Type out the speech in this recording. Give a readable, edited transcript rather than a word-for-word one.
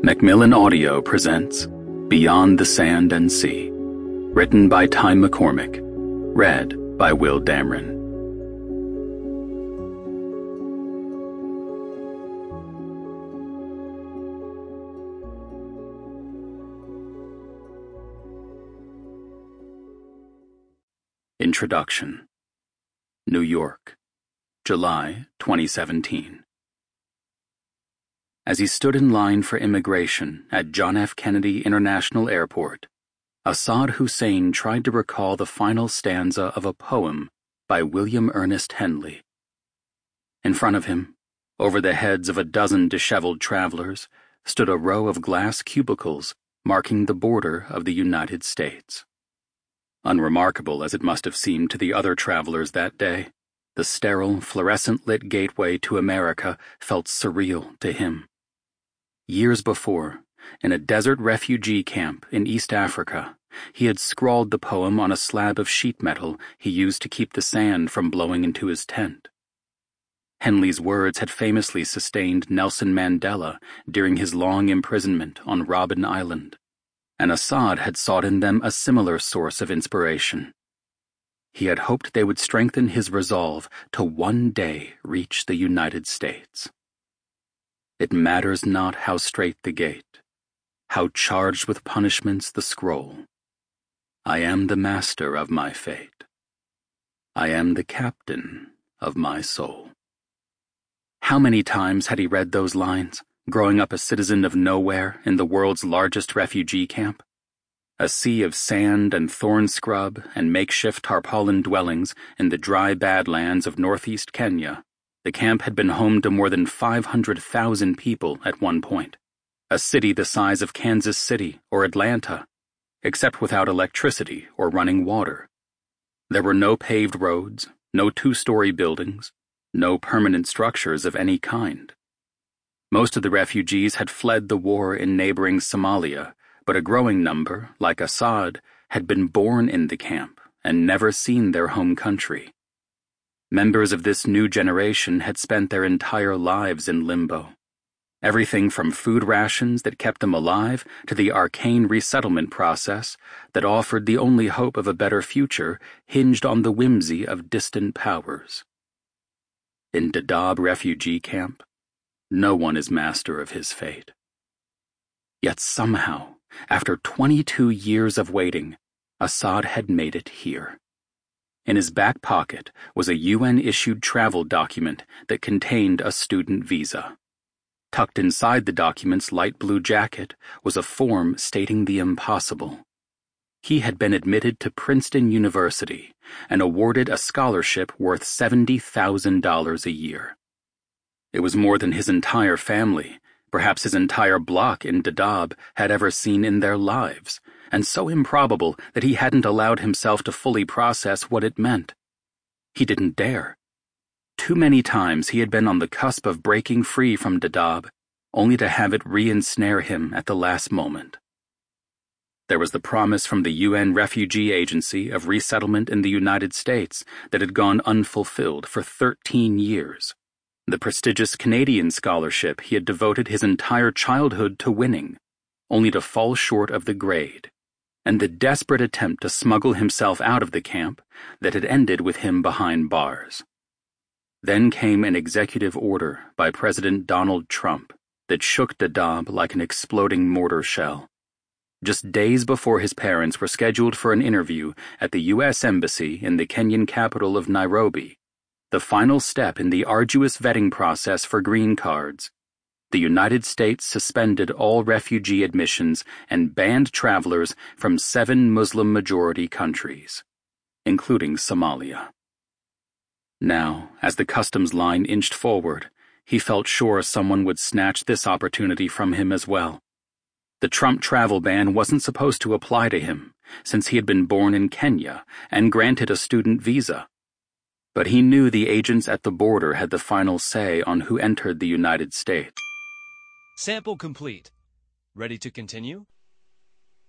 Macmillan Audio presents Beyond the Sand and Sea, written by Ty McCormick, read by Will Damron. Introduction. New York, July 2017. As he stood in line for immigration at John F. Kennedy International Airport, Asad Hussein tried to recall the final stanza of a poem by William Ernest Henley. In front of him, over the heads of a dozen disheveled travelers, stood a row of glass cubicles marking the border of the United States. Unremarkable as it must have seemed to the other travelers that day, the sterile, fluorescent-lit gateway to America felt surreal to him. Years before, in a desert refugee camp in East Africa, he had scrawled the poem on a slab of sheet metal he used to keep the sand from blowing into his tent. Henley's words had famously sustained Nelson Mandela during his long imprisonment on Robben Island, and Asad had sought in them a similar source of inspiration. He had hoped they would strengthen his resolve to one day reach the United States. It matters not how strait the gate, how charged with punishments the scroll. I am the master of my fate. I am the captain of my soul. How many times had he read those lines, growing up a citizen of nowhere in the world's largest refugee camp? A sea of sand and thorn scrub and makeshift tarpaulin dwellings in the dry badlands of northeast Kenya, the camp had been home to more than 500,000 people at one point, a city the size of Kansas City or Atlanta, except without electricity or running water. There were no paved roads, no two-story buildings, no permanent structures of any kind. Most of the refugees had fled the war in neighboring Somalia, but a growing number, like Asad, had been born in the camp and never seen their home country. Members of this new generation had spent their entire lives in limbo. Everything from food rations that kept them alive to the arcane resettlement process that offered the only hope of a better future hinged on the whimsy of distant powers. In Dadaab refugee camp, no one is master of his fate. Yet somehow, after 22 years of waiting, Asad had made it here. In his back pocket was a UN-issued travel document that contained a student visa. Tucked inside the document's light blue jacket was a form stating the impossible. He had been admitted to Princeton University and awarded a scholarship worth $70,000 a year. It was more than his entire family, perhaps his entire block in Dadaab, had ever seen in their lives, and so improbable that he hadn't allowed himself to fully process what it meant. He didn't dare. Too many times he had been on the cusp of breaking free from Dadaab, only to have it re-ensnare him at the last moment. There was the promise from the UN Refugee Agency of resettlement in the United States that had gone unfulfilled for 13 years. The prestigious Canadian scholarship he had devoted his entire childhood to winning, only to fall short of the grade, and the desperate attempt to smuggle himself out of the camp that had ended with him behind bars. Then came an executive order by President Donald Trump that shook Dadaab like an exploding mortar shell. Just days before his parents were scheduled for an interview at the U.S. Embassy in the Kenyan capital of Nairobi, the final step in the arduous vetting process for green cards, the United States suspended all refugee admissions and banned travelers from 7 Muslim-majority countries, including Somalia. Now, as the customs line inched forward, he felt sure someone would snatch this opportunity from him as well. The Trump travel ban wasn't supposed to apply to him, since he had been born in Kenya and granted a student visa. But he knew the agents at the border had the final say on who entered the United States. Sample complete. Ready to continue?